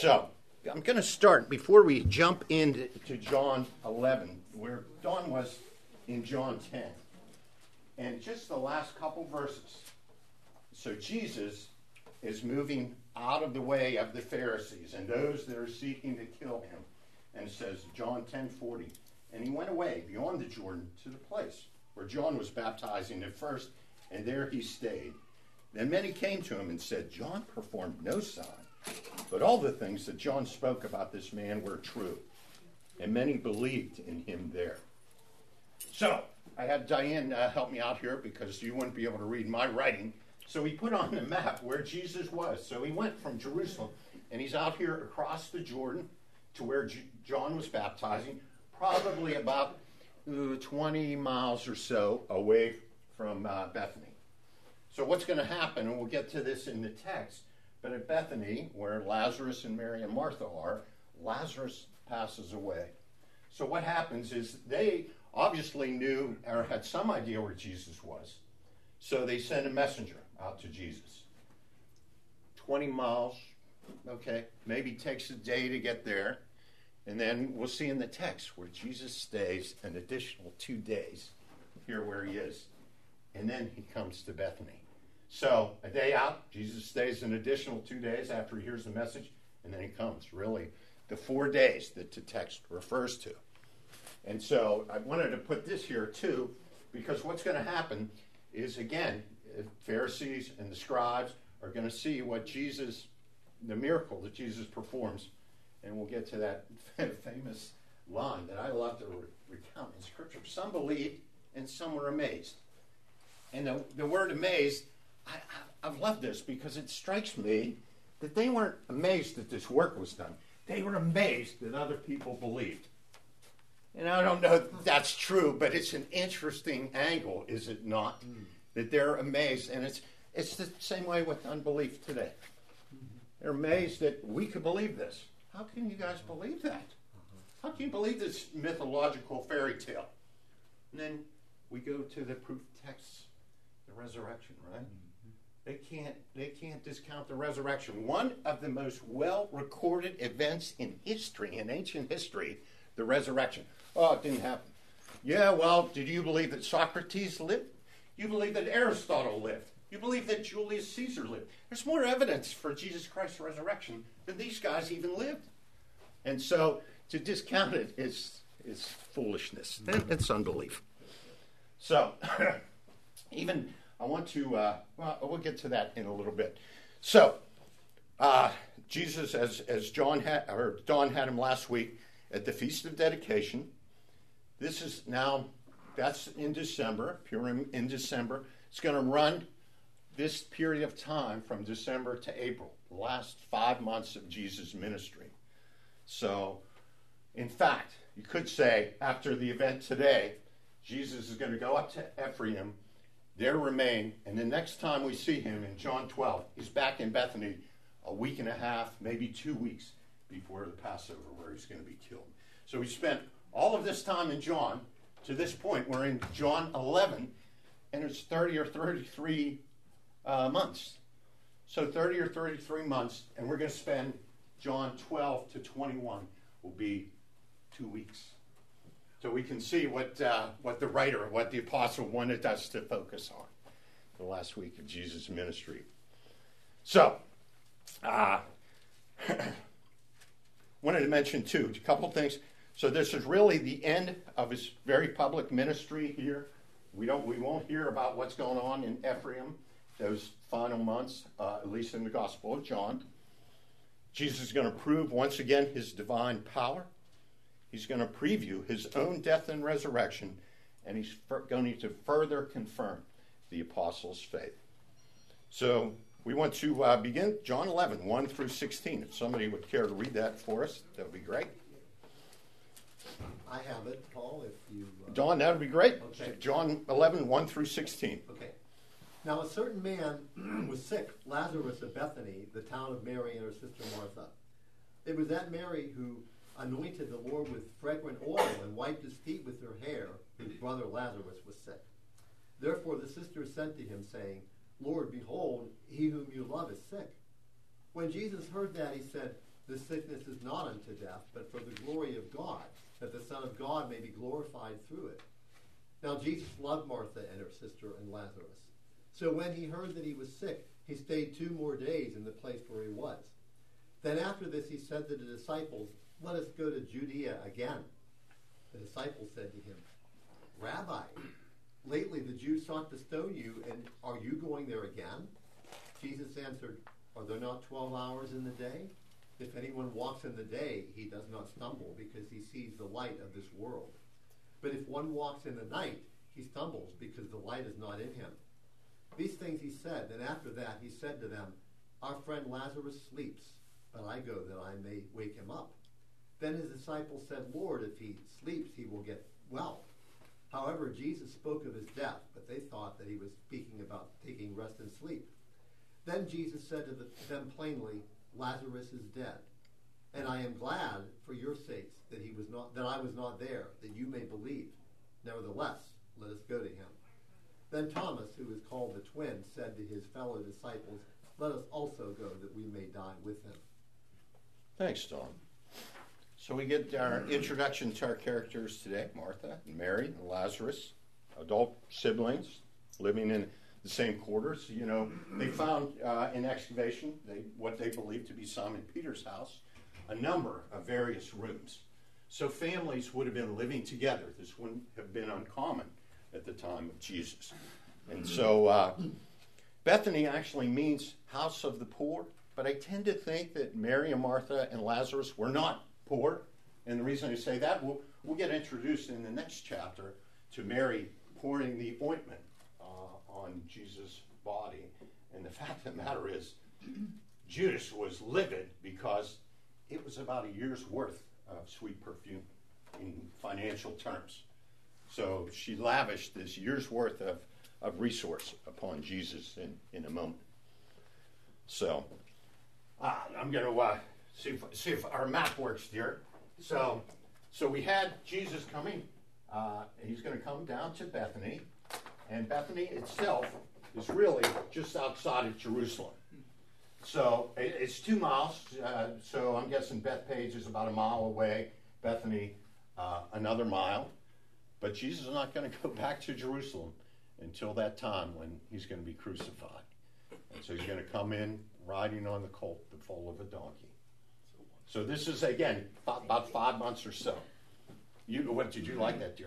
So, I'm going to start, before we jump into John 11, where Don was in John 10. And just the last couple verses. So Jesus is moving out of the way of the Pharisees and those that are seeking to kill him. And it says, John 10:40, and he went away beyond the Jordan to the place where John was baptizing at first, and there he stayed. Then many came to him and said, John performed no sign, but all the things that John spoke about this man were true. And many believed in him there. So, I had Diane help me out here because you wouldn't be able to read my writing. So he put on the map where Jesus was. So he went from Jerusalem, and he's out here across the Jordan to where John was baptizing, probably about 20 miles or so away from Bethany. So what's going to happen, and we'll get to this in the text, but at Bethany, where Lazarus and Mary and Martha are, Lazarus passes away. So what happens is they obviously knew or had some idea where Jesus was. So they send a messenger out to Jesus. 20 miles, okay, maybe takes a day to get there. And then we'll see in the text where Jesus stays an additional 2 days here where he is. And then he comes to Bethany. So a day out, Jesus stays an additional 2 days after he hears the message, and then he comes. Really, the 4 days that the text refers to. And so I wanted to put this here too, because what's going to happen is, again, Pharisees and the scribes are going to see what Jesus, the miracle that Jesus performs, and we'll get to that famous line that I love to recount in Scripture. Some believed and some were amazed. And the word amazed, I've loved this because it strikes me that they weren't amazed that this work was done. They were amazed that other people believed. And I don't know if that's true, but it's an interesting angle, is it not? That they're amazed. And it's the same way with unbelief today. They're amazed that we could believe this. How can you guys believe that? How can you believe this mythological fairy tale? And then we go to the proof texts, the resurrection, right? They can't discount the resurrection. One of the most well-recorded events in history, in ancient history, the resurrection. Oh, it didn't happen. Yeah, well, did you believe that Socrates lived? You believe that Aristotle lived? You believe that Julius Caesar lived? There's more evidence for Jesus Christ's resurrection than these guys even lived. And so to discount it is foolishness. It's unbelief. So even I want to, we'll get to that in a little bit. So Jesus, as Don had him last week at the Feast of Dedication, this is now, that's in December, Purim in December. It's going to run this period of time from December to April, the last 5 months of Jesus' ministry. So, in fact, you could say after the event today, Jesus is going to go up to Ephraim, there remain, and the next time we see him in John 12, he's back in Bethany a week and a half, maybe 2 weeks before the Passover, where he's going to be killed. So we spent all of this time in John. To this point, we're in John 11, and it's 30 or 33 months. So 30 or 33 months, and we're going to spend John 12 to 21 will be 2 weeks. So we can see what the writer, what the apostle wanted us to focus on the last week of Jesus' ministry. So, wanted to mention too, a couple things. So this is really the end of his very public ministry here. We won't hear about what's going on in Ephraim those final months, at least in the Gospel of John. Jesus is going to prove once again his divine power. He's going to preview his own death and resurrection, and he's going to further confirm the apostles' faith. So we want to begin John 11, 1 through 16. If somebody would care to read that for us, that would be great. I have it, Paul, if you... Don, that would be great. Okay. John 11, 1 through 16. Okay. Now a certain man was sick, Lazarus of Bethany, the town of Mary and her sister Martha. It was that Mary who anointed the Lord with fragrant oil and wiped his feet with her hair, whose brother Lazarus was sick. Therefore the sisters sent to him, saying, Lord, behold, he whom you love is sick. When Jesus heard that, he said, this sickness is not unto death, but for the glory of God, that the Son of God may be glorified through it. Now Jesus loved Martha and her sister and Lazarus. So when he heard that he was sick, he stayed 2 more days in the place where he was. Then after this he said to the disciples, "Let us go to Judea again." The disciples said to him, "Rabbi, lately the Jews sought to stone you, and are you going there again?" Jesus answered, "Are there not 12 hours in the day? If anyone walks in the day, he does not stumble, because he sees the light of this world. But if one walks in the night, he stumbles, because the light is not in him." These things he said, and after that he said to them, "Our friend Lazarus sleeps, but I go that I may wake him up." Then his disciples said, "Lord, if he sleeps, he will get well." However, Jesus spoke of his death, but they thought that he was speaking about taking rest and sleep. Then Jesus said to them plainly, "Lazarus is dead, and I am glad for your sakes that I was not there, that you may believe. Nevertheless, let us go to him." Then Thomas, who is called the twin, said to his fellow disciples, "Let us also go, that we may die with him." Thanks, Don. So we get our introduction to our characters today: Martha and Mary and Lazarus, adult siblings living in the same quarters. You know, they found in excavation what they believed to be Simon Peter's house, a number of various rooms. So families would have been living together. This wouldn't have been uncommon at the time of Jesus. And so Bethany actually means house of the poor, but I tend to think that Mary and Martha and Lazarus were not poor. And the reason I say that, we'll get introduced in the next chapter to Mary pouring the ointment on Jesus' body. And the fact of the matter is, Judas was livid because it was about a year's worth of sweet perfume in financial terms. So she lavished this year's worth of resource upon Jesus in a moment. So I'm going to see if our map works here. So we had Jesus coming. He's going to come down to Bethany. And Bethany itself is really just outside of Jerusalem. So it's 2 miles. So I'm guessing Bethpage is about a mile away. Bethany, another mile. But Jesus is not going to go back to Jerusalem until that time when he's going to be crucified. And so he's going to come in riding on the colt, the foal of a donkey. So this is, again, about 5 months or so. What did you like that, dear?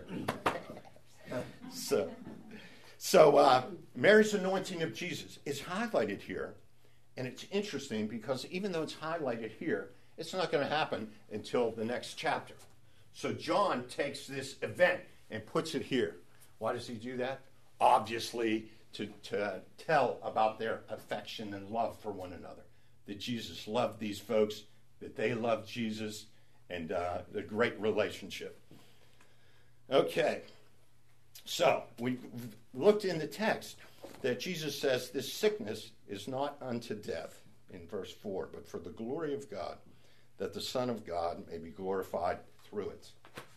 So Mary's anointing of Jesus is highlighted here. And it's interesting because even though it's highlighted here, it's not going to happen until the next chapter. So John takes this event and puts it here. Why does he do that? Obviously, to tell about their affection and love for one another. That Jesus loved these folks, that they loved Jesus, and the great relationship. Okay, so we looked in the text that Jesus says this sickness is not unto death in verse 4, but for the glory of God, that the Son of God may be glorified through it.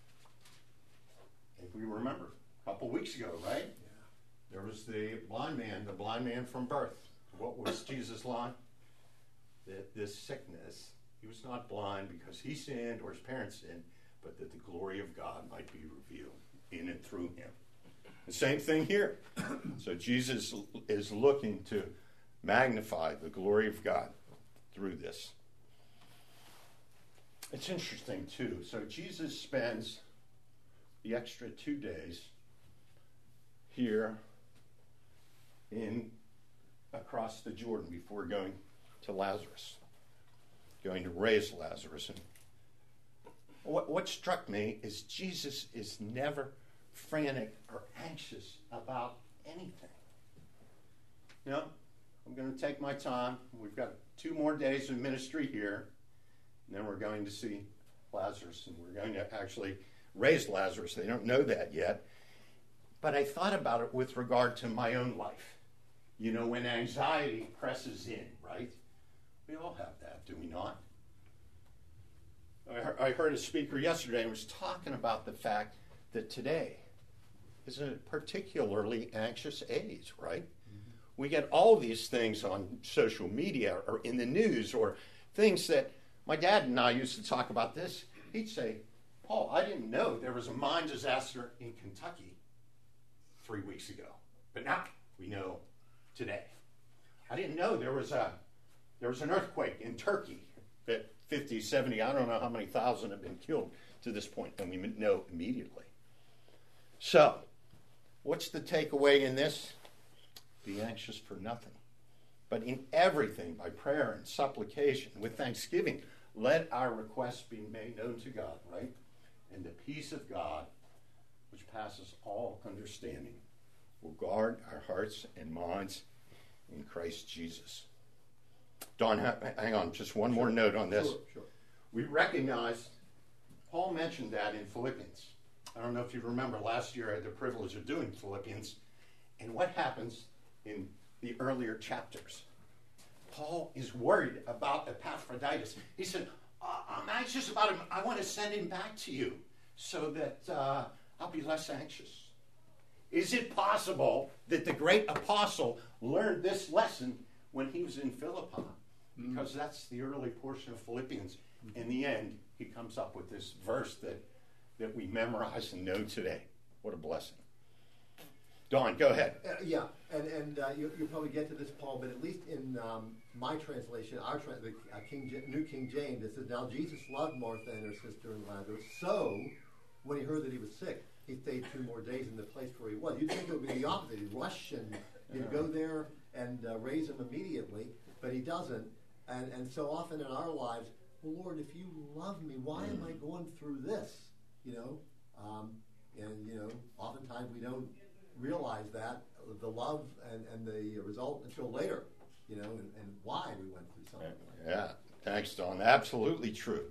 If we remember, a couple weeks ago, right? Yeah. There was the blind man from birth. What was Jesus' line? That this sickness, he was not blind because he sinned or his parents sinned, but that the glory of God might be revealed in and through him. The same thing here. So Jesus is looking to magnify the glory of God through this. It's interesting, too. So Jesus spends the extra 2 days here across the Jordan before going to Lazarus, going to raise Lazarus. And what struck me is Jesus is never frantic or anxious about anything. You know, I'm going to take my time. We've got 2 more days of ministry here, and then we're going to see Lazarus, and we're going to actually raise Lazarus. They don't know that yet. But I thought about it with regard to my own life. You know, when anxiety presses in, right? We all have that, do we not? I heard a speaker yesterday and was talking about the fact that today is a particularly anxious age, right? Mm-hmm. We get all these things on social media or in the news or things that My dad and I used to talk about this. He'd say, Paul, I didn't know there was a mine disaster in Kentucky 3 weeks ago. But now we know today. I didn't know there was an earthquake in Turkey that 50, 70, I don't know how many thousand have been killed to this point, and we know immediately. So, what's the takeaway in this? Be anxious for nothing, but in everything, by prayer and supplication, with thanksgiving, let our requests be made known to God, right? And the peace of God, which passes all understanding, will guard our hearts and minds in Christ Jesus. Don, hang on, just one more note on this. Sure. We recognize, Paul mentioned that in Philippians. I don't know if you remember, last year I had the privilege of doing Philippians. And what happens in the earlier chapters? Paul is worried about Epaphroditus. He said, I'm anxious about him. I want to send him back to you so that I'll be less anxious. Is it possible that the great apostle learned this lesson when he was in Philippi? Because that's the early portion of Philippians. In the end, he comes up with this verse that we memorize and know today. What a blessing. Don, go ahead. Yeah, and you'll probably get to this, Paul, but at least in my translation, the New King James, it says, now Jesus loved Martha and her sister and Lazarus, so when he heard that he was sick, he stayed 2 more days in the place where he was. You'd think it would be the opposite. He'd rush and he'd go there and raise him immediately, but he doesn't. And so often in our lives, well, Lord, if you love me, why am I going through this? Oftentimes we don't realize that, the love and the result until later, and why we went through something like that. Yeah, thanks, Don. Absolutely true.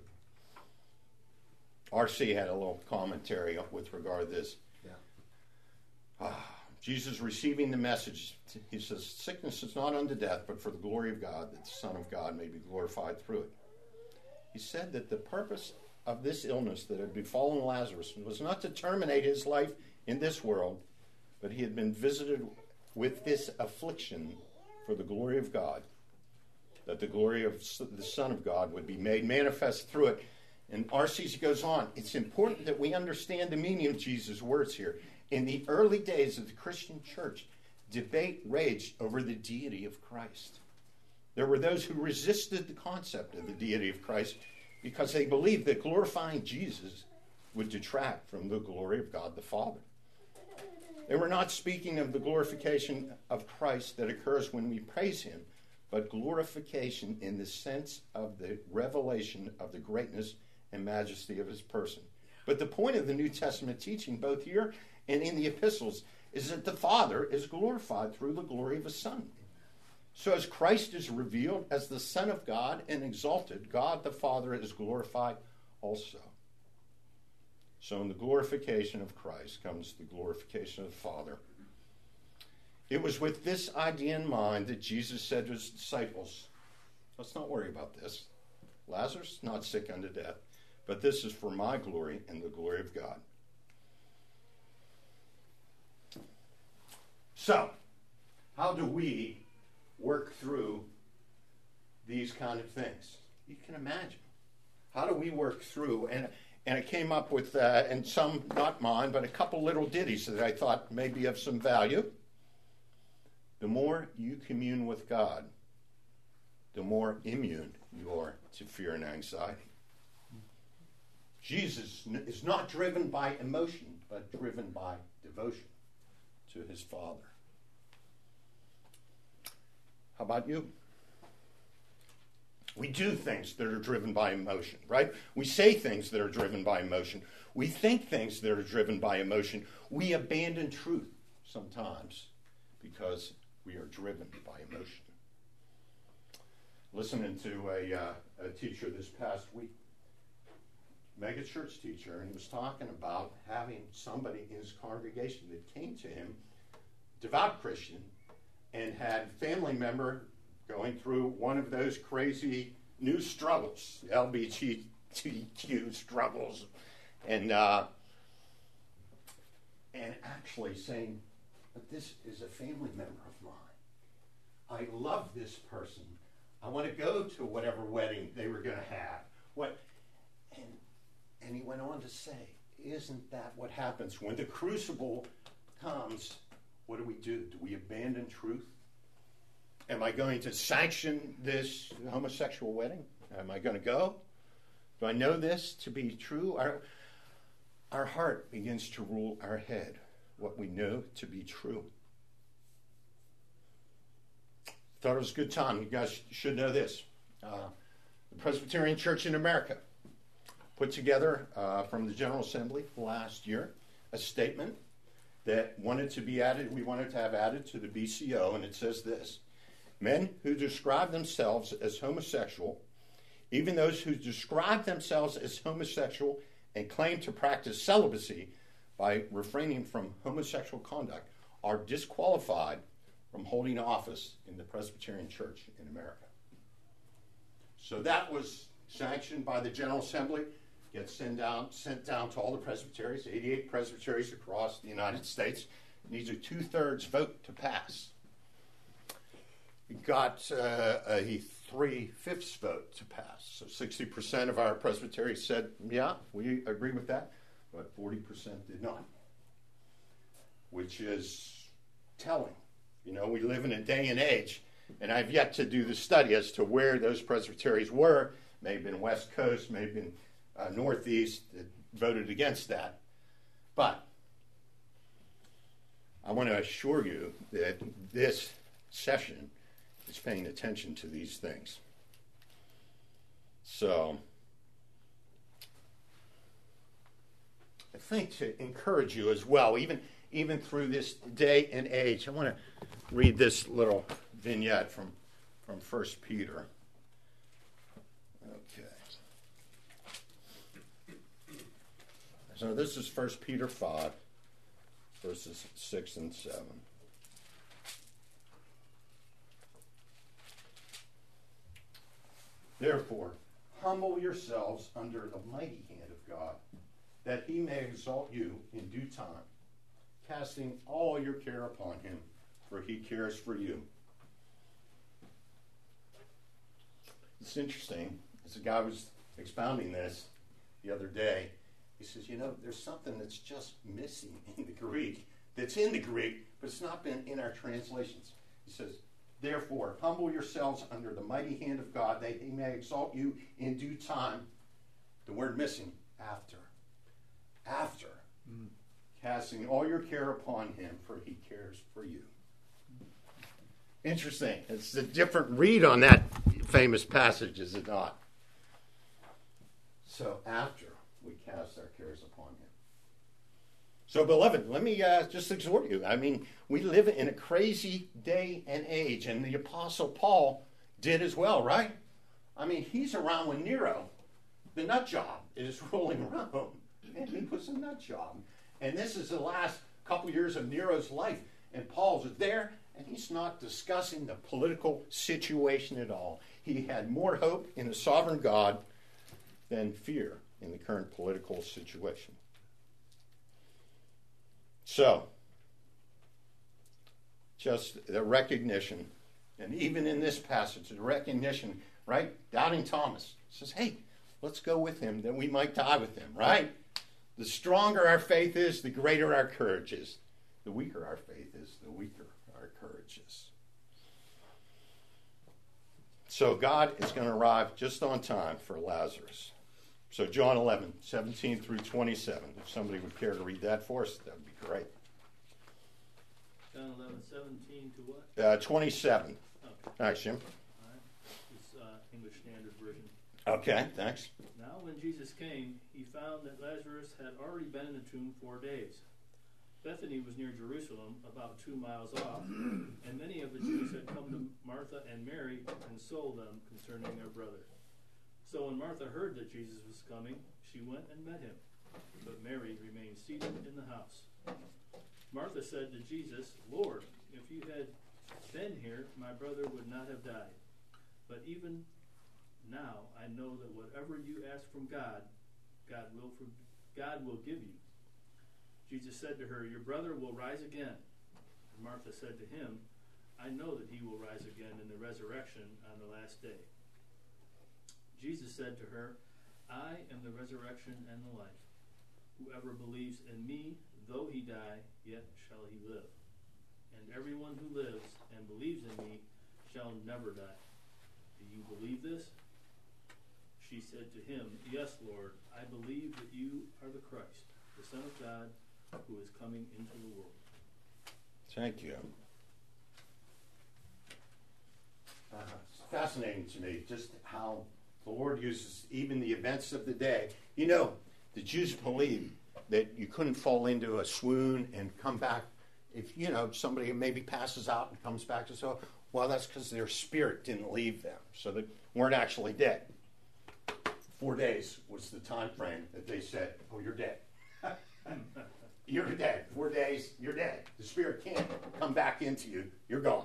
R.C. had a little commentary with regard to this. Yeah. Jesus receiving the message, he says, sickness is not unto death, but for the glory of God, that the Son of God may be glorified through it. He said that the purpose of this illness that had befallen Lazarus was not to terminate his life in this world, but he had been visited with this affliction for the glory of God, that the glory of the Son of God would be made manifest through it. And R.C. goes on, it's important that we understand the meaning of Jesus' words here. In the early days of the Christian church, debate raged over the deity of Christ. There were those who resisted the concept of the deity of Christ because they believed that glorifying Jesus would detract from the glory of God the Father. They were not speaking of the glorification of Christ that occurs when we praise him, but glorification in the sense of the revelation of the greatness and majesty of his person. But the point of the New Testament teaching, both here and in the epistles, is that the Father is glorified through the glory of his Son. So as Christ is revealed as the Son of God and exalted, God the Father is glorified also. So in the glorification of Christ comes the glorification of the Father. It was with this idea in mind that Jesus said to his disciples, let's not worry about this. Lazarus is not sick unto death, but this is for my glory and the glory of God. So, how do we work through these kind of things? You can imagine. How do we work through? And I came up with, and some, not mine, but a couple little ditties that I thought may be of some value. The more you commune with God, the more immune you are to fear and anxiety. Jesus is not driven by emotion, but driven by devotion to his Father. How about you? We do things that are driven by emotion, right? We say things that are driven by emotion. We think things that are driven by emotion. We abandon truth sometimes because we are driven by emotion. Listening to a teacher this past week, mega church teacher, and he was talking about having somebody in his congregation that came to him, devout Christian, and had a family member going through one of those crazy new struggles, LGBTQ struggles, and actually saying, but this is a family member of mine. I love this person. I want to go to whatever wedding they were going to have. And he went on to say, isn't that what happens when the crucible comes? What do? Do we abandon truth? Am I going to sanction this homosexual wedding? Am I going to go? Do I know this to be true? Our heart begins to rule our head, what we know to be true. Thought it was a good time. You guys should know this. The Presbyterian Church in America put together from the General Assembly last year a statement that we wanted to have added to the BCO, and it says this: men who describe themselves as homosexual, even those who describe themselves as homosexual and claim to practice celibacy by refraining from homosexual conduct, are disqualified from holding office in the Presbyterian Church in America. So that was sanctioned by the General Assembly, gets sent down to all the presbyteries, 88 presbyteries across the United States. It needs a 2/3 vote to pass. It got a 3/5 vote to pass. So 60% of our presbyteries said, yeah, we agree with that, but 40% did not, which is telling. You know, we live in a day and age, and I've yet to do the study as to where those presbyteries were. May have been West Coast, may have been Northeast that voted against that. But I want to assure you that this session is paying attention to these things. So I think to encourage you as well, even through this day and age, I want to read this little vignette from 1 Peter. Okay. So this is 1 Peter 5, verses 6 and 7. Therefore, humble yourselves under the mighty hand of God, that he may exalt you in due time, casting all your care upon him, for he cares for you. It's interesting, as a guy was expounding this the other day, he says, there's something that's just missing in the Greek, that's in the Greek, but it's not been in our translations. He says, therefore, humble yourselves under the mighty hand of God, that he may exalt you in due time. The word missing, after. After. Casting all your care upon him, for he cares for you. Interesting. It's a different read on that famous passage, is it not? So after we cast our cares upon him. So, beloved, let me just exhort you. I mean, we live in a crazy day and age, and the Apostle Paul did as well, right? I mean, he's around when Nero, the nut job, is ruling Rome, and he was a nut job. And this is the last couple years of Nero's life, and Paul's there, and he's not discussing the political situation at all. He had more hope in a sovereign God than fear in the current political situation. So, just the recognition, and even in this passage, the recognition, right? Doubting Thomas says, hey, let's go with him that we might die with him, right? The stronger our faith is, the greater our courage is. The weaker our faith is, the weaker our courage is. So God is going to arrive just on time for Lazarus. So John 11, 17 through 27. If somebody would care to read that for us, that would be great. John 11, 17 to what? 27. Okay. Thanks, Jim. All right. It's English Standard Version. Okay, thanks. Now when Jesus came, he found that Lazarus had already been in the tomb 4 days. Bethany was near Jerusalem, about 2 miles off, and many of the Jews had come to Martha and Mary to console them concerning their brother. So when Martha heard that Jesus was coming, she went and met him, but Mary remained seated in the house. Martha said to Jesus, Lord, if you had been here, my brother would not have died. But even now I know that whatever you ask from God, God will give you. Jesus said to her, your brother will rise again. And Martha said to him, I know that he will rise again in the resurrection on the last day. Jesus said to her, I am the resurrection and the life. Whoever believes in me, though he die, yet shall he live. And everyone who lives and believes in me shall never die. Do you believe this? She said to him, Yes, Lord, I believe that you are the Christ, the Son of God, who is coming into the world. Thank you. It's fascinating to me just how the Lord uses even the events of the day. You know, the Jews believed that you couldn't fall into a swoon and come back. If, you know, somebody maybe passes out and comes back to so, well, that's because their spirit didn't leave them. So they weren't actually dead. 4 days was the time frame that they said, oh, you're dead. You're dead. 4 days, you're dead. The spirit can't come back into you. You're gone.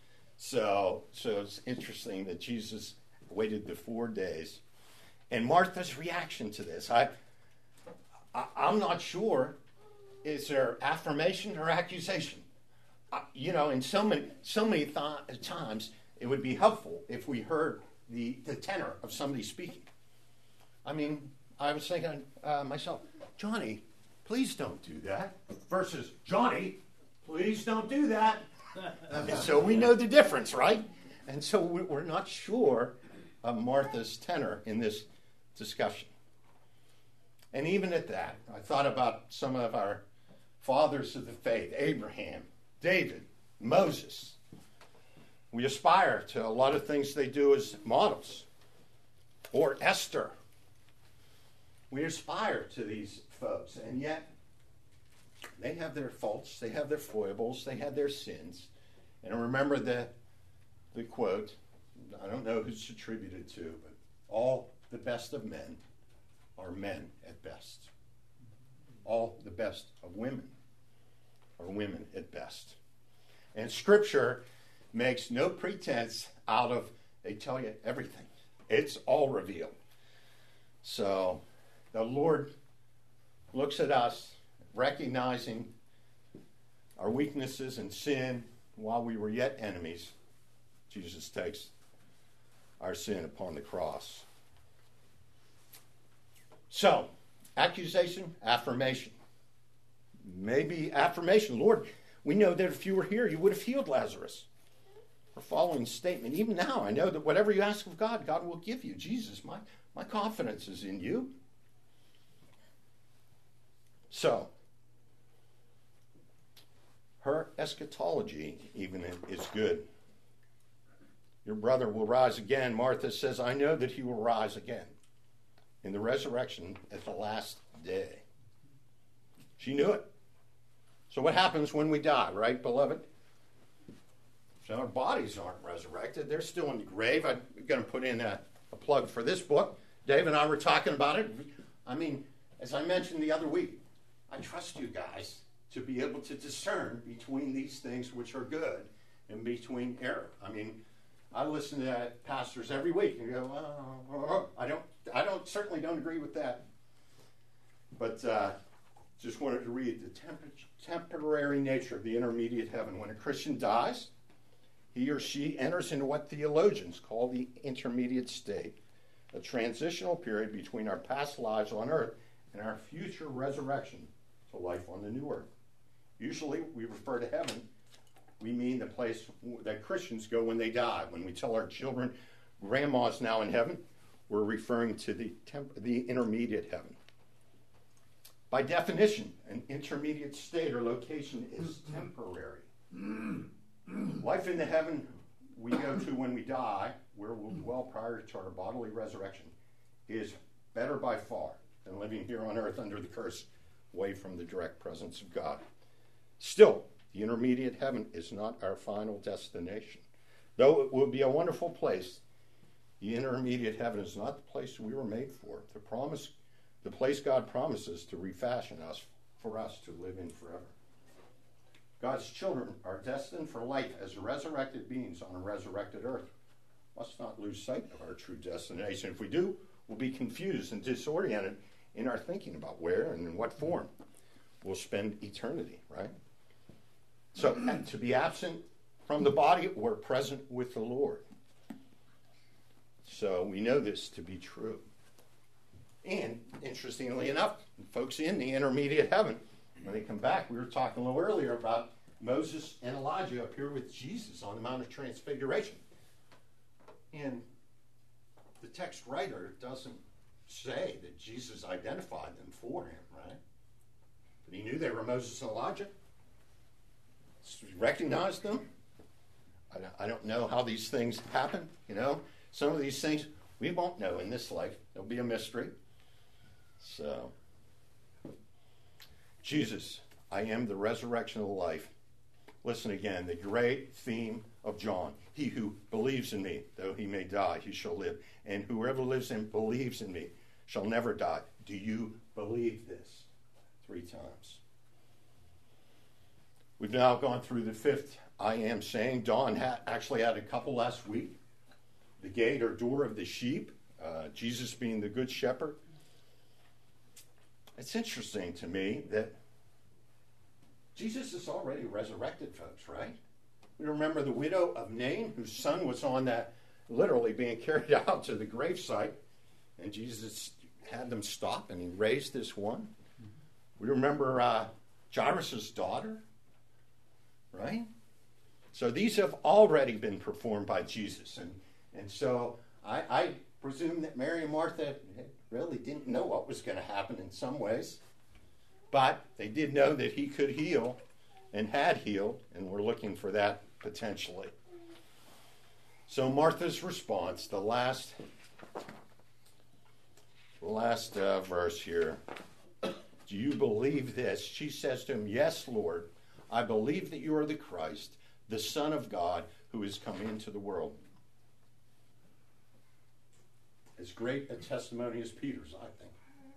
So it's interesting that Jesus waited the 4 days. And Martha's reaction to this, I'm not sure, is there affirmation or accusation? You know, in so many times, it would be helpful if we heard the tenor of somebody speaking. I mean, I was thinking myself, Johnny, please don't do that. Versus, Johnny, please don't do that. So we know the difference, right? And so we're not sure of Martha's tenor in this discussion. And even at that, I thought about some of our fathers of the faith, Abraham, David, Moses. We aspire to a lot of things they do as models. Or Esther. We aspire to these folks, and yet they have their faults, they have their foibles, they have their sins. And I remember the quote, I don't know who's attributed to, but all the best of men are men at best. All the best of women are women at best. And Scripture makes no pretense out of, they tell you everything. It's all revealed. So the Lord looks at us, recognizing our weaknesses and sin while we were yet enemies. Jesus takes our sin upon the cross. So, accusation, affirmation. Maybe affirmation. Lord, we know that if you were here, you would have healed Lazarus. Our following statement, even now, I know that whatever you ask of God, God will give you. Jesus, my confidence is in you. So, her eschatology even is good. Your brother will rise again. Martha says, I know that he will rise again in the resurrection at the last day. She knew it. So what happens when we die, right, beloved? So our bodies aren't resurrected. They're still in the grave. I'm going to put in a plug for this book. Dave and I were talking about it. I mean, as I mentioned the other week, I trust you guys to be able to discern between these things which are good and between error. I mean, I listen to pastors every week and go, well, I certainly don't agree with that. But just wanted to read the temporary nature of the intermediate heaven. When a Christian dies, he or she enters into what theologians call the intermediate state, a transitional period between our past lives on earth and our future resurrection to life on the new earth. Usually we refer to heaven, we mean the place that Christians go when they die. When we tell our children, Grandma's now in heaven, we're referring to the intermediate heaven. By definition, an intermediate state or location is temporary. Life in the heaven we go to when we die, where we'll dwell prior to our bodily resurrection, is better by far than living here on earth under the curse, away from the direct presence of God. Still, the intermediate heaven is not our final destination. Though it will be a wonderful place, the intermediate heaven is not the place we were made for. The place God promises to refashion us for us to live in forever. God's children are destined for life as resurrected beings on a resurrected earth. Must not lose sight of our true destination. If we do, we'll be confused and disoriented in our thinking about where and in what form we'll spend eternity, right? So to be absent from the body, we're present with the Lord. So we know this to be true. interestingly enough, folks in the intermediate heaven, when they come back, we were talking a little earlier about Moses and Elijah appear with Jesus on the Mount of Transfiguration. And the text writer doesn't say that Jesus identified them for him, right? But he knew they were Moses and Elijah. He recognized them. I don't know how these things happen, Some of these things we won't know in this life. There'll be a mystery. So, Jesus, I am the resurrection of life. Listen again, the great theme of John. He who believes in me, though he may die, he shall live. And whoever lives and believes in me shall never die. Do you believe this? 3 times. We've now gone through the 5th I am saying. Dawn actually had a couple last week. The gate or door of the sheep, Jesus being the good shepherd. It's interesting to me that Jesus is already resurrected, folks, right? We remember the widow of Nain, whose son was on that, literally being carried out to the gravesite, and Jesus had them stop, and he raised this one. We remember Jairus' daughter, right? So these have already been performed by Jesus, and so I presume that Mary and Martha really didn't know what was going to happen in some ways, but they did know that he could heal and had healed, and we're looking for that potentially. So Martha's response, the last verse here. Do you believe this? She says to him, yes, Lord, I believe that you are the Christ, the Son of God, who has come into the world. As great a testimony as Peter's, I think.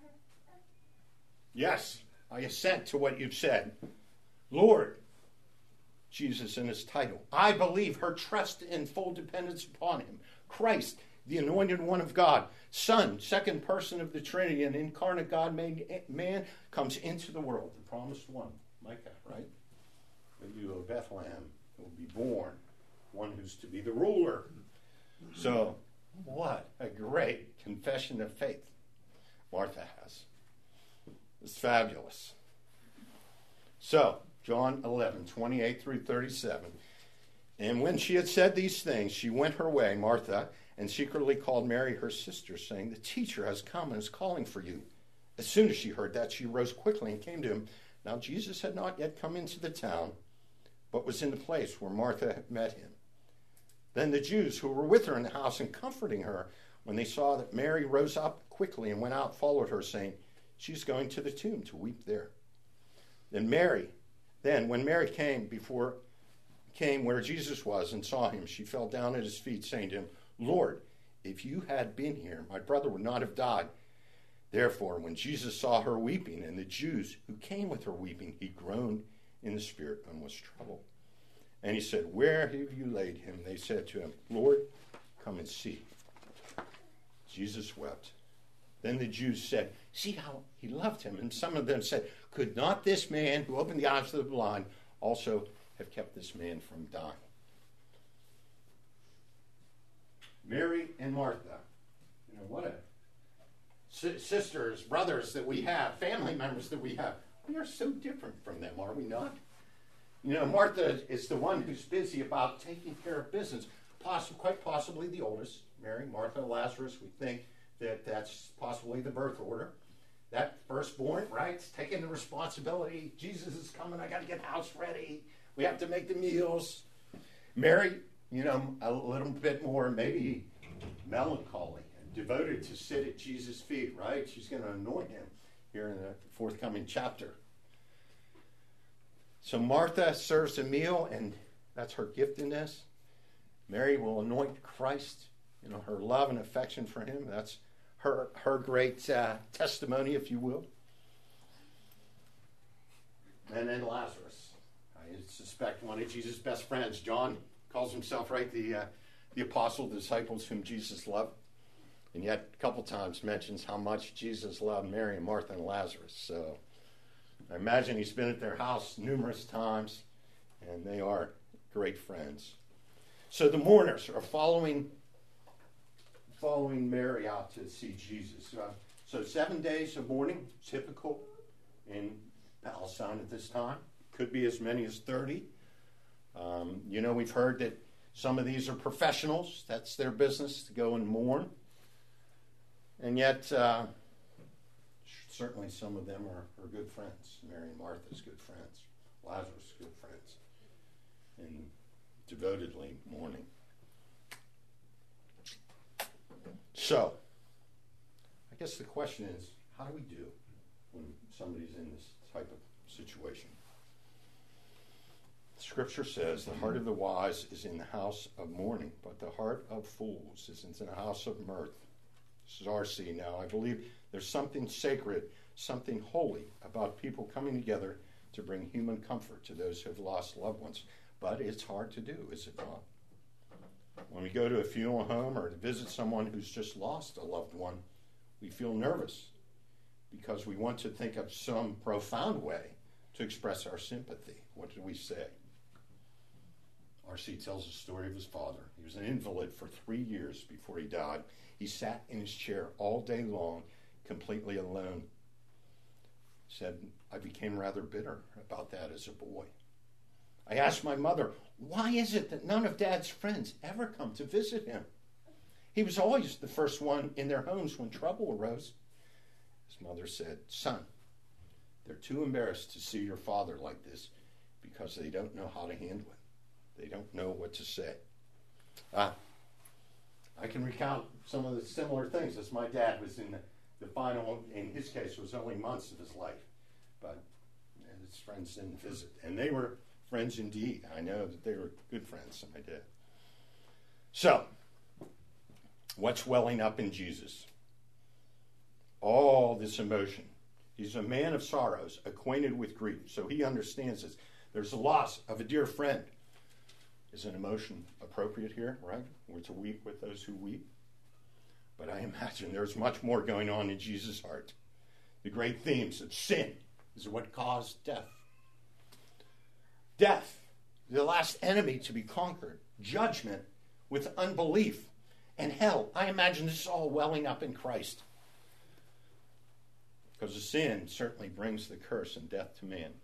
Yes, I assent to what you've said. Lord, Jesus in his title. I believe her trust and full dependence upon him. Christ, the anointed one of God, Son, second person of the Trinity, an incarnate God made man, comes into the world, the promised one. Micah, right? But you of Bethlehem will be born, one who's to be the ruler. So, what a great confession of faith Martha has. It's fabulous. So, John 11, 28 through 37. And when she had said these things, she went her way, Martha, and secretly called Mary, her sister, saying, the teacher has come and is calling for you. As soon as she heard that, she rose quickly and came to him. Now Jesus had not yet come into the town, but was in the place where Martha had met him. Then the Jews who were with her in the house and comforting her, when they saw that Mary rose up quickly and went out, followed her, saying, she's going to the tomb to weep there. Then when Mary came where Jesus was and saw him, she fell down at his feet, saying to him, Lord, if you had been here, my brother would not have died. Therefore, when Jesus saw her weeping, and the Jews who came with her weeping, he groaned in the spirit and was troubled. And he said, where have you laid him? They said to him, Lord, come and see. Jesus wept. Then the Jews said, see how he loved him. And some of them said, could not this man who opened the eyes of the blind also have kept this man from dying? Mary and Martha, what a sisters, brothers that we have, family members that we have. We are so different from them, are we not? Martha is the one who's busy about taking care of business, quite possibly the oldest. Mary, Martha, Lazarus, we think that that's possibly the birth order. That firstborn, right, is taking the responsibility. Jesus is coming, I got to get the house ready. We have to make the meals. Mary, a little bit more maybe melancholy and devoted to sit at Jesus' feet, right? She's going to anoint him here in the forthcoming chapter. So Martha serves a meal, and that's her giftedness. Mary will anoint Christ, her love and affection for him. That's her great testimony, if you will. And then Lazarus. I suspect one of Jesus' best friends. John calls himself, right, the apostle, the disciples whom Jesus loved. And yet a couple times mentions how much Jesus loved Mary and Martha and Lazarus. So I imagine he's been at their house numerous times, and they are great friends. So the mourners are following Mary out to see Jesus. So 7 days of mourning, typical in Palestine at this time. Could be as many as 30. We've heard that some of these are professionals. That's their business, to go and mourn. And yet, certainly some of them are good friends. Mary and Martha's good friends. Lazarus' good friends. And devotedly mourning. So, I guess the question is, how do we do when somebody's in this type of situation? Scripture says, the heart of the wise is in the house of mourning, but the heart of fools is in the house of mirth. This is R.C. now. I believe there's something sacred, something holy about people coming together to bring human comfort to those who have lost loved ones. But it's hard to do, is it not? When we go to a funeral home or to visit someone who's just lost a loved one, we feel nervous because we want to think of some profound way to express our sympathy. What do we say? R.C. tells the story of his father. He was an invalid for 3 years before he died. He sat in his chair all day long, completely alone. He said, I became rather bitter about that as a boy. I asked my mother, why is it that none of Dad's friends ever come to visit him? He was always the first one in their homes when trouble arose. His mother said, son, they're too embarrassed to see your father like this because they don't know how to handle it. They don't know what to say. I can recount some of the similar things as my dad was in the final, in his case, was only months of his life. But his friends didn't visit. And they were friends indeed. I know that they were good friends, my dad. So, what's welling up in Jesus? All this emotion. He's a man of sorrows, acquainted with grief, so he understands this. There's a loss of a dear friend. Is an emotion appropriate here, right? We're to weep with those who weep. But I imagine there's much more going on in Jesus' heart. The great themes of sin is what caused death. Death, the last enemy to be conquered. Judgment with unbelief. And hell. I imagine this is all welling up in Christ. Because the sin certainly brings the curse and death to man.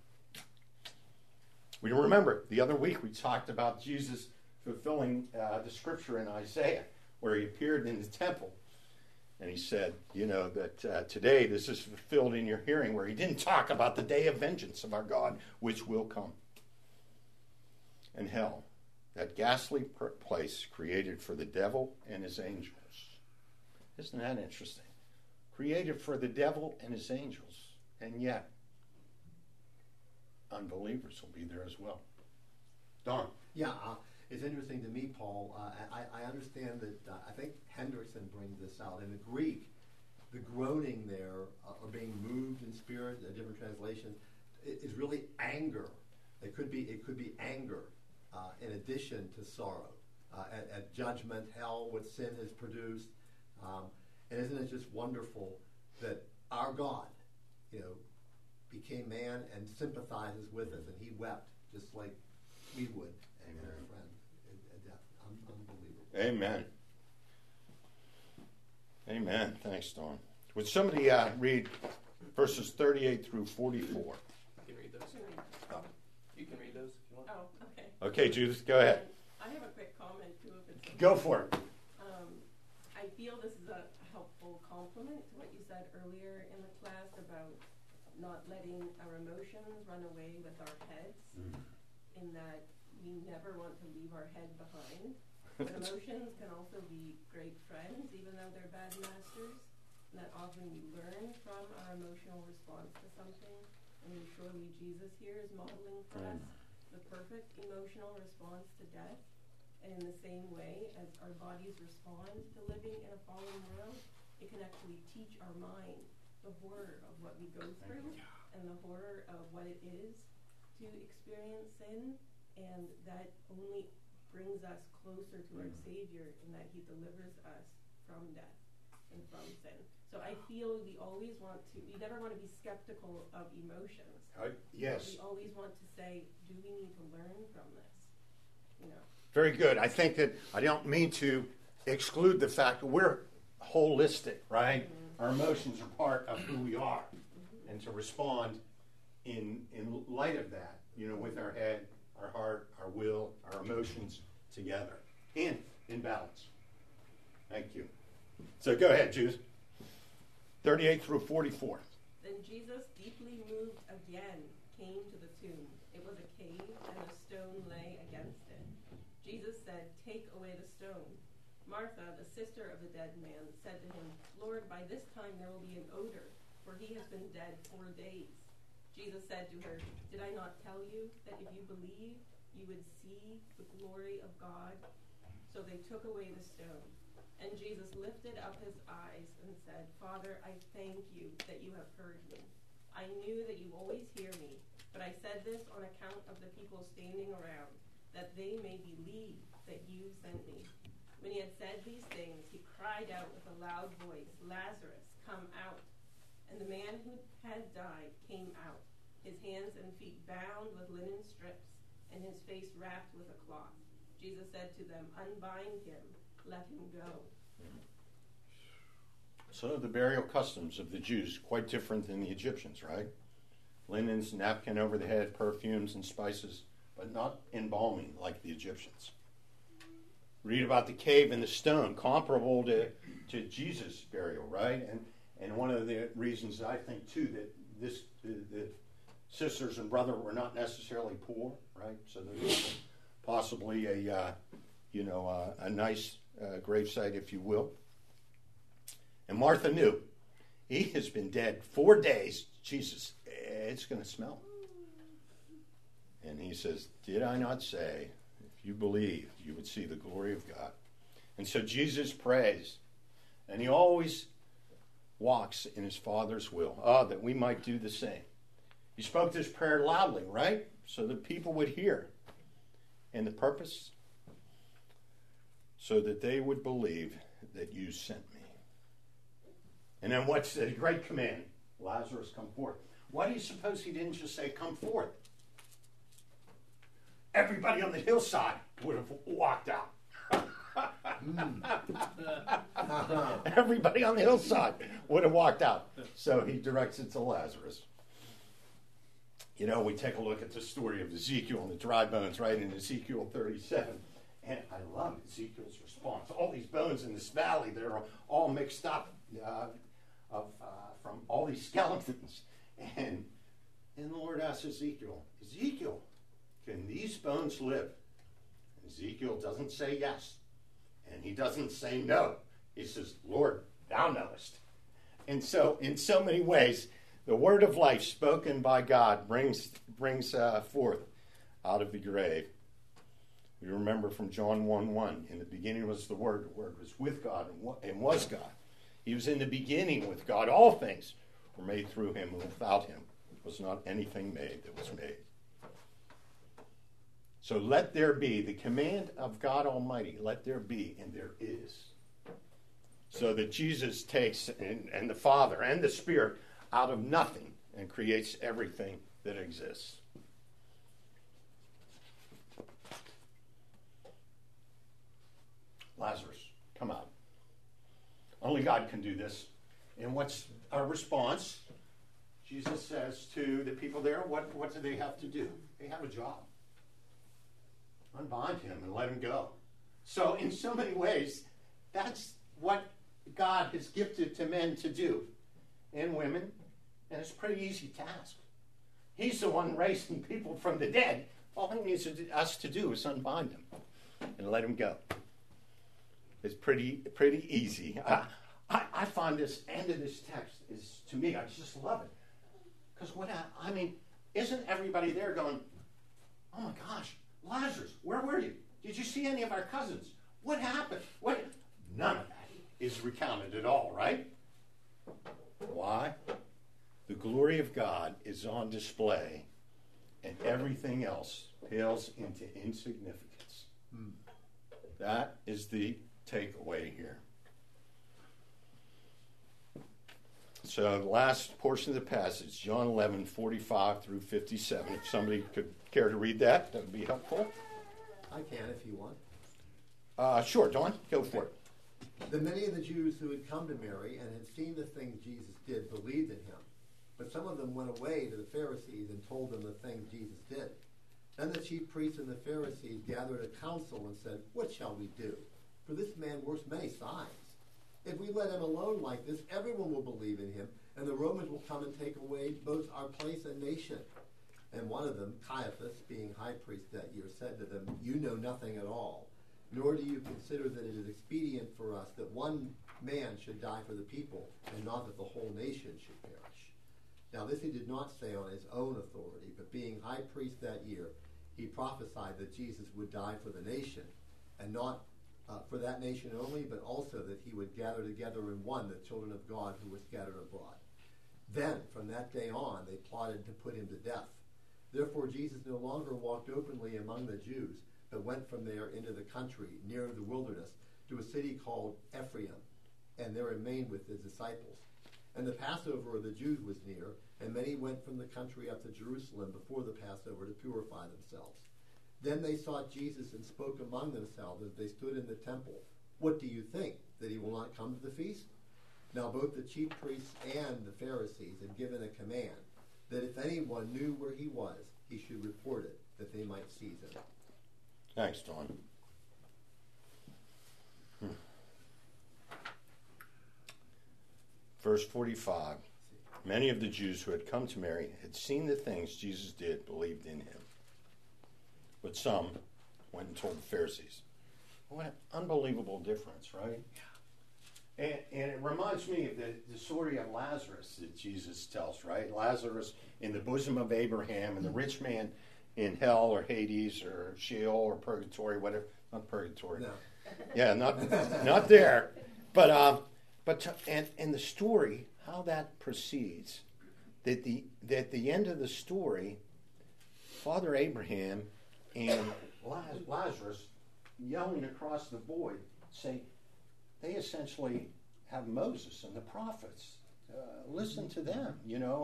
We remember the other week we talked about Jesus fulfilling the scripture in Isaiah where he appeared in the temple. And he said, that today this is fulfilled in your hearing, where he didn't talk about the day of vengeance of our God, which will come. And hell, that ghastly place created for the devil and his angels. Isn't that interesting? Created for the devil and his angels. And yet, unbelievers will be there as well. Don. Yeah, it's interesting to me, Paul. I understand that, I think Hendrickson brings this out. In the Greek, the groaning there, or being moved in spirit, a different translation, is really anger. It could be anger in addition to sorrow at judgment, hell, what sin has produced. And isn't it just wonderful that our God, became man and sympathizes with us, and he wept just like we would, and our friend at death. Unbelievable. Amen. Amen. Thanks, Don. Would somebody read verses 38 through 44? I can read those. You can read those if you want. Oh, okay. Okay, Judith, go ahead. I have a quick comment too, if it's okay. Go for it. I feel this is a helpful complement to what you said earlier in the class about not letting our emotions run away with our heads, in that we never want to leave our head behind. But emotions can also be great friends, even though they're bad masters. And that often we learn from our emotional response to something. And surely Jesus here is modeling for us the perfect emotional response to death. And in the same way as our bodies respond to living in a fallen world, it can actually teach our mind the horror of what we go through and the horror of what it is to experience sin, and that only brings us closer to our Savior in that he delivers us from death and from sin. So I feel we never want to be skeptical of emotions. Yes. We always want to say, do we need to learn from this? Very good. I think that I don't mean to exclude the fact that we're holistic, right? our emotions are part of who we are, and to respond in light of that, with our head, our heart, our will, our emotions together, and in balance. Thank you. So go ahead, Jude. 38 through 44. Then Jesus, deeply moved again, came to the tomb. It was a cave, and a stone lay against it. Jesus said, "Take away the stone." Martha, the sister of the dead man, said to him, "Lord, by this time there will be an odor, for he has been dead 4 days." Jesus said to her, "Did I not tell you that if you believe, you would see the glory of God?" So they took away the stone. And Jesus lifted up his eyes and said, "Father, I thank you that you have heard me. I knew that you always hear me, but I said this on account of the people standing around, that they may believe that you sent me." When he had said these things, he cried out with a loud voice, "Lazarus, come out." And the man who had died came out, his hands and feet bound with linen strips, and his face wrapped with a cloth. Jesus said to them, "Unbind him, let him go." So the burial customs of the Jews, quite different than the Egyptians, right? Linens, napkin over the head, perfumes and spices, but not embalming like the Egyptians. Read about the cave and the stone, comparable to Jesus' burial, right? And one of the reasons I think too that the sisters and brother were not necessarily poor, right? So there's possibly a nice gravesite, if you will. And Martha knew he has been dead 4 days. Jesus, it's going to smell. And he says, "Did I not say, if you believe, you would see the glory of God?" And so Jesus prays, and he always walks in his Father's will. That we might do the same. He spoke this prayer loudly, right? So that people would hear. And the purpose? So that they would believe that you sent me. And then what's the great command? Lazarus, come forth. Why do you suppose he didn't just say, "Come forth"? Everybody on the hillside would have walked out. Everybody on the hillside would have walked out. So he directs it to Lazarus. We take a look at the story of Ezekiel and the dry bones, right, in Ezekiel 37. And I love Ezekiel's response. All these bones in this valley, they're all mixed up from all these skeletons. And the Lord asks Ezekiel, "Ezekiel, can these bones live?" Ezekiel doesn't say yes. And he doesn't say no. He says, "Lord, thou knowest." And so, in so many ways, the word of life spoken by God brings forth out of the grave. We remember from John 1:1, in the beginning was the Word was with God and was God. He was in the beginning with God. All things were made through him, and without him was not anything made that was made. So let there be, the command of God Almighty, let there be, and there is. So that Jesus takes, and the Father and the Spirit, out of nothing and creates everything that exists. Lazarus, come out. Only God can do this. And what's our response? Jesus says to the people there, what do they have to do? They have a job. Unbind him and let him go. So in so many ways, that's what God has gifted to men to do, and women, and it's a pretty easy task. He's the one raising people from the dead. All he needs us to do is unbind him and let him go. It's pretty easy. I find this end of this text is, to me, I just love it. Because isn't everybody there going, "Oh my gosh, Lazarus, where were you? Did you see any of our cousins? What happened?" None of that is recounted at all, right? Why? The glory of God is on display, and everything else pales into insignificance. That is the takeaway here. So the last portion of the passage, John 11:45 through 57. If somebody could care to read that, that would be helpful. I can if you want. Sure, Don, go for it. Then many of the Jews who had come to Mary and had seen the things Jesus did believed in him. But some of them went away to the Pharisees and told them the things Jesus did. Then the chief priests and the Pharisees gathered a council and said, "What shall we do? For this man works many signs. If we let him alone like this, everyone will believe in him, and the Romans will come and take away both our place and nation." And one of them, Caiaphas, being high priest that year, said to them, "You know nothing at all, nor do you consider that it is expedient for us that one man should die for the people, and not that the whole nation should perish." Now this he did not say on his own authority, but being high priest that year, he prophesied that Jesus would die for the nation, and not for that nation only, but also that he would gather together in one the children of God who were scattered abroad. Then, from that day on, they plotted to put him to death. Therefore Jesus no longer walked openly among the Jews, but went from there into the country, near the wilderness, to a city called Ephraim, and there remained with his disciples. And the Passover of the Jews was near, and many went from the country up to Jerusalem before the Passover to purify themselves. Then they sought Jesus and spoke among themselves as they stood in the temple. "What do you think, that he will not come to the feast?" Now both the chief priests and the Pharisees had given a command that if anyone knew where he was, he should report it, that they might seize him. Thanks, Don. Verse 45. Many of the Jews who had come to Mary had seen the things Jesus did, believed in him. But some went and told the Pharisees. What an unbelievable difference, right? And it reminds me of the story of Lazarus that Jesus tells, right? Lazarus in the bosom of Abraham, and the rich man in hell or Hades or Sheol or purgatory, whatever. Not purgatory. No. Yeah, not there. But the story, how that proceeds, that the end of the story, Father Abraham and Lazarus yelling across the void say, they essentially have Moses and the prophets. Listen to them,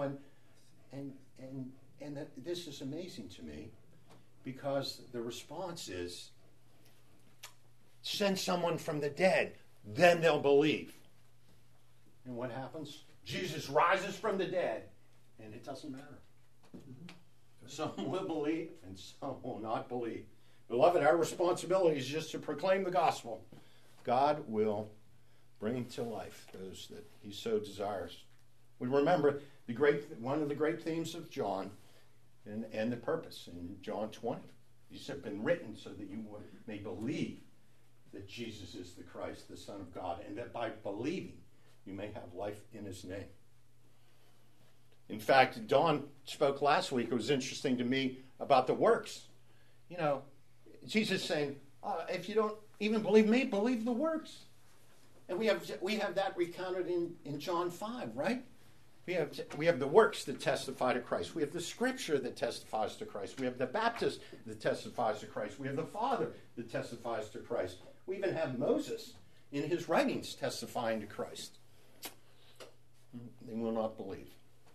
and this is amazing to me, because the response is, send someone from the dead, then they'll believe. And what happens? Jesus rises from the dead, and it doesn't matter. Some will believe, and some will not believe. Beloved, our responsibility is just to proclaim the gospel. God will bring to life those that he so desires. We remember one of the great themes of John and the purpose in John 20. These have been written so that you may believe that Jesus is the Christ, the Son of God, and that by believing you may have life in his name. In fact, Don spoke last week. It was interesting to me about the works. Jesus saying, if you don't even believe me, believe the works. And we have that recounted in John 5, right? We have the works that testify to Christ. We have the scripture that testifies to Christ. We have the Baptist that testifies to Christ. We have the Father that testifies to Christ. We even have Moses in his writings testifying to Christ. They will not believe.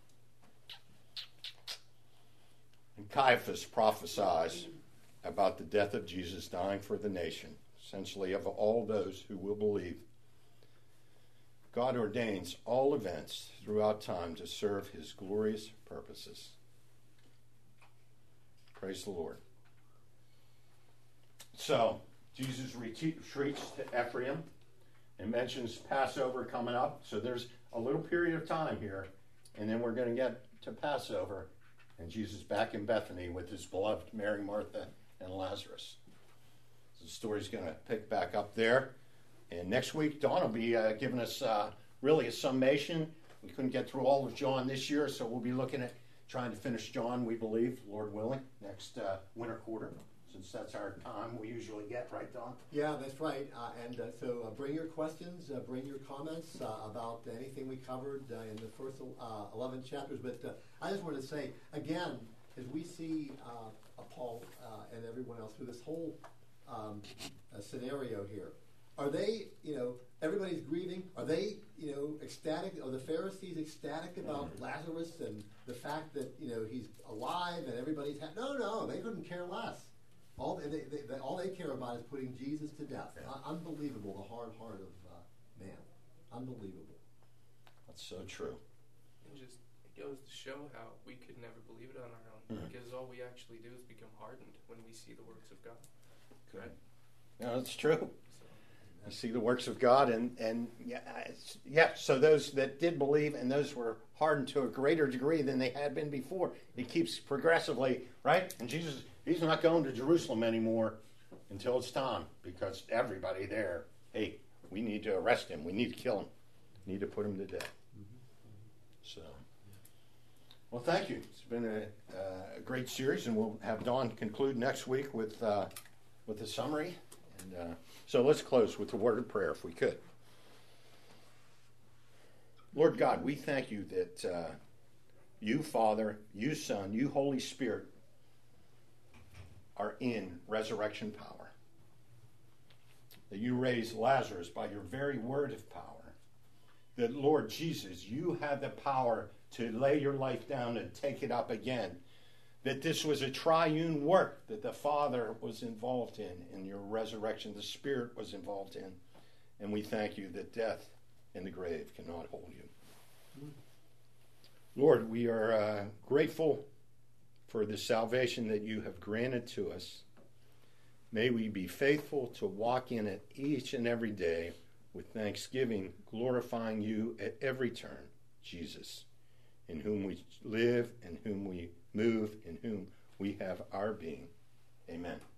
And Caiaphas prophesies about the death of Jesus, dying for the nation, essentially of all those who will believe. God ordains all events throughout time to serve his glorious purposes. Praise the Lord. So, Jesus retreats to Ephraim and mentions Passover coming up. So there's a little period of time here, and then we're going to get to Passover, and Jesus back in Bethany with his beloved Mary, Martha, and Lazarus. So the story's going to pick back up there. And next week, Dawn will be giving us really a summation. We couldn't get through all of John this year, so we'll be looking at trying to finish John, we believe, Lord willing, next winter quarter, since that's our time we usually get, right, Dawn? Yeah, that's right. So bring your questions, bring your comments about anything we covered in the first 11 chapters. But I just wanted to say, again, as we see Paul and everyone else through this whole scenario here, are they, everybody's grieving? Are they, ecstatic? Are the Pharisees ecstatic about Lazarus and the fact that, he's alive and everybody's happy? No, they couldn't care less. All they care about is putting Jesus to death. Unbelievable, the hard heart Man, unbelievable. That's so true. And just, it goes to show how we could never believe it on our own. Because all we actually do is become hardened when we see the works of God. Good. No, that's true. So, You see the works of God, and so those that did believe and those were hardened to a greater degree than they had been before. It keeps progressively, right? And Jesus, he's not going to Jerusalem anymore until it's time, because everybody there, hey, we need to arrest him. We need to kill him. We need to put him to death. So, well, thank you. It's been a great series, and we'll have Dawn conclude next week with a summary. And so let's close with a word of prayer, if we could. Lord God, we thank you that you, Father, you, Son, you, Holy Spirit, are in resurrection power. That you raised Lazarus by your very word of power. That, Lord Jesus, you have the power to lay your life down and take it up again. That this was a triune work that the Father was involved in your resurrection. The Spirit was involved in. And we thank you that death and the grave cannot hold you. Lord, we are grateful for the salvation that you have granted to us. May we be faithful to walk in it each and every day with thanksgiving, glorifying you at every turn, Jesus, in whom we live, in whom we move, in whom we have our being. Amen.